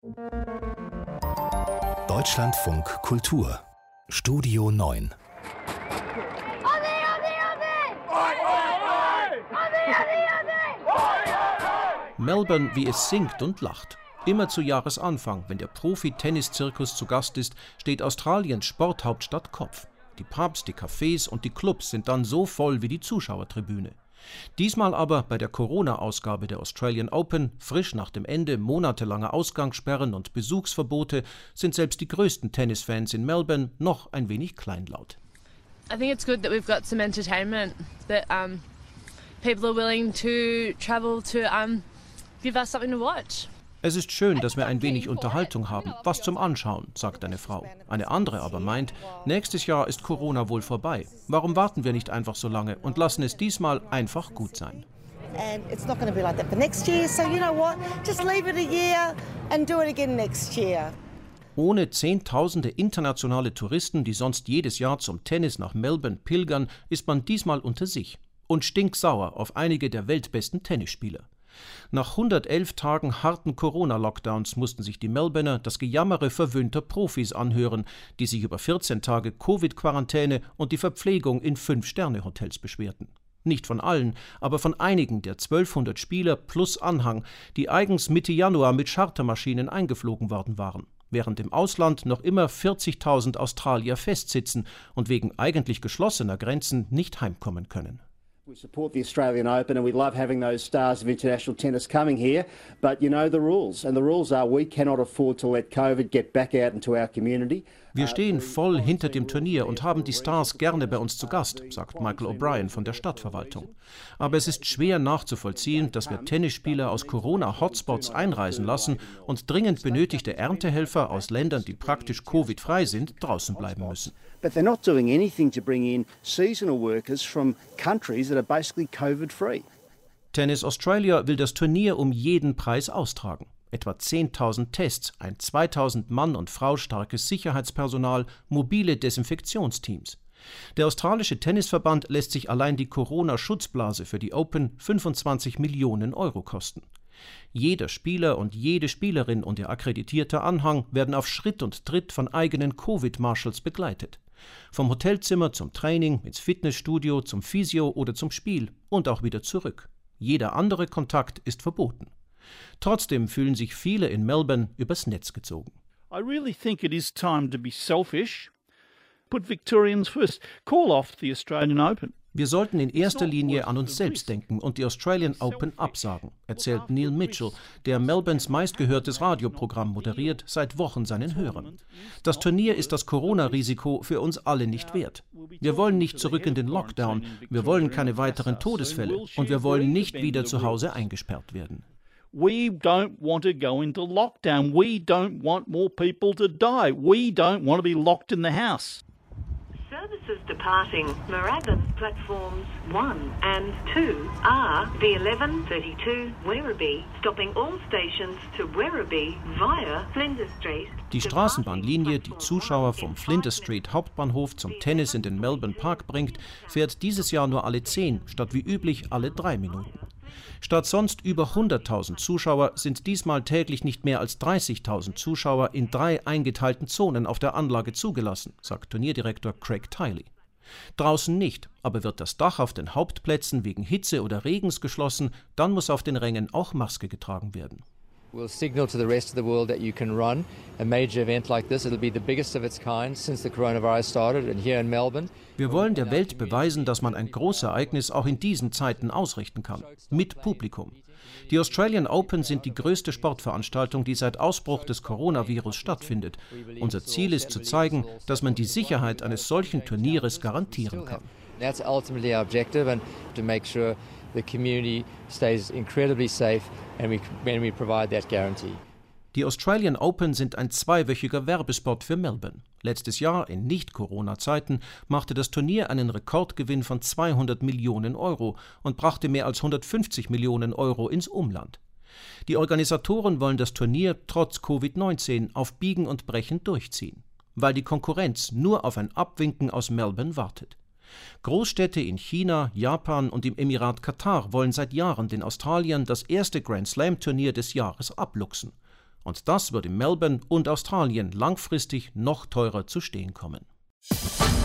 Deutschlandfunk Kultur Studio 9 Melbourne, wie es singt und lacht. Immer zu Jahresanfang, wenn der Profi-Tennis-Zirkus zu Gast ist, steht Australiens Sporthauptstadt Kopf. Die Pubs, die Cafés und die Clubs sind dann so voll wie die Zuschauertribüne. Diesmal aber bei der Corona-Ausgabe der Australian Open, frisch nach dem Ende monatelanger Ausgangssperren und Besuchsverbote, sind selbst die größten Tennisfans in Melbourne noch ein wenig kleinlaut. I think it's good that we've got some entertainment, that people are willing to travel to give us something to watch. Es ist schön, dass wir ein wenig Unterhaltung haben, was zum Anschauen, sagt eine Frau. Eine andere aber meint, nächstes Jahr ist Corona wohl vorbei. Warum warten wir nicht einfach so lange und lassen es diesmal einfach gut sein? And it's not going to be like that for next year, so you know what? Just leave it a year and do it again next year. Ohne Zehntausende internationale Touristen, die sonst jedes Jahr zum Tennis nach Melbourne pilgern, ist man diesmal unter sich und stinksauer auf einige der weltbesten Tennisspieler. Nach 111 Tagen harten Corona-Lockdowns mussten sich die Melbourner das Gejammere verwöhnter Profis anhören, die sich über 14 Tage Covid-Quarantäne und die Verpflegung in 5-Sterne-Hotels beschwerten. Nicht von allen, aber von einigen der 1200 Spieler plus Anhang, die eigens Mitte Januar mit Chartermaschinen eingeflogen worden waren, während im Ausland noch immer 40.000 Australier festsitzen und wegen eigentlich geschlossener Grenzen nicht heimkommen können. We support the Australian Open and we love having those stars of international tennis coming here, but you know the rules, and the rules are we cannot afford to let COVID get back out into our community. Wir stehen voll hinter dem Turnier und haben die Stars gerne bei uns zu Gast, sagt Michael O'Brien von der Stadtverwaltung. Aber es ist schwer nachzuvollziehen, dass wir Tennisspieler aus Corona-Hotspots einreisen lassen und dringend benötigte Erntehelfer aus Ländern, die praktisch Covid-frei sind, draußen bleiben müssen. But they're not doing anything to bring in seasonal workers from countries that are basically COVID-free. Tennis Australia will das Turnier um jeden Preis austragen. Etwa 10.000 Tests, ein 2.000 Mann und Frau starkes Sicherheitspersonal, mobile Desinfektionsteams. Der australische Tennisverband lässt sich allein die Corona-Schutzblase für die Open 25 Millionen Euro kosten. Jeder Spieler und jede Spielerin und ihr akkreditierter Anhang werden auf Schritt und Tritt von eigenen Covid-Marshals begleitet. Vom Hotelzimmer zum Training, ins Fitnessstudio, zum Physio oder zum Spiel und auch wieder zurück. Jeder andere Kontakt ist verboten. Trotzdem fühlen sich viele in Melbourne übers Netz gezogen. I really think it is time to be selfish. Put Victorians first. Call off the Australian Open. Wir sollten in erster Linie an uns selbst denken und die Australian Open absagen, erzählt Neil Mitchell, der Melbournes meistgehörtes Radioprogramm moderiert, seit Wochen seinen Hörern. Das Turnier ist das Corona-Risiko für uns alle nicht wert. Wir wollen nicht zurück in den Lockdown, wir wollen keine weiteren Todesfälle und wir wollen nicht wieder zu Hause eingesperrt werden. We don't want to go into lockdown. We don't want more people to die. We don't want to be locked in the house. Services departing Moorabbin platforms 1 and 2 are the 1132 Werribee, stopping all stations to Werribee via Flinders Street. Die Straßenbahnlinie, die Zuschauer vom Flinders Street Hauptbahnhof zum Tennis in den Melbourne Park bringt, fährt dieses Jahr nur alle 10, statt wie üblich alle 3 Minuten. Statt sonst über 100.000 Zuschauer sind diesmal täglich nicht mehr als 30.000 Zuschauer in 3 eingeteilten Zonen auf der Anlage zugelassen, sagt Turnierdirektor Craig Tiley. Draußen nicht, aber wird das Dach auf den Hauptplätzen wegen Hitze oder Regens geschlossen, dann muss auf den Rängen auch Maske getragen werden. We'll signal to the rest of the world that you can run a major event like this. It'll be the biggest of its kind since the coronavirus started and here in Melbourne. Wir wollen der Welt beweisen, dass man ein Großereignis auch in diesen Zeiten ausrichten kann, mit Publikum. Die Australian Open sind die größte Sportveranstaltung, die seit Ausbruch des Coronavirus stattfindet. Unser Ziel ist zu zeigen, dass man die Sicherheit eines solchen Turnieres garantieren kann. That's ultimately our objective, and to make sure the community stays incredibly safe and we provide that guarantee. Die Australian Open sind ein 2-wöchiger Werbespot für Melbourne. Letztes Jahr, in Nicht-Corona-Zeiten, machte das Turnier einen Rekordgewinn von 200 Millionen Euro und brachte mehr als 150 Millionen Euro ins Umland. Die Organisatoren wollen das Turnier trotz Covid-19 auf Biegen und Brechen durchziehen, weil die Konkurrenz nur auf ein Abwinken aus Melbourne wartet. Großstädte in China, Japan und im Emirat Katar wollen seit Jahren den Australiern das erste Grand-Slam-Turnier des Jahres abluchsen. Und das würde Melbourne und Australien langfristig noch teurer zu stehen kommen.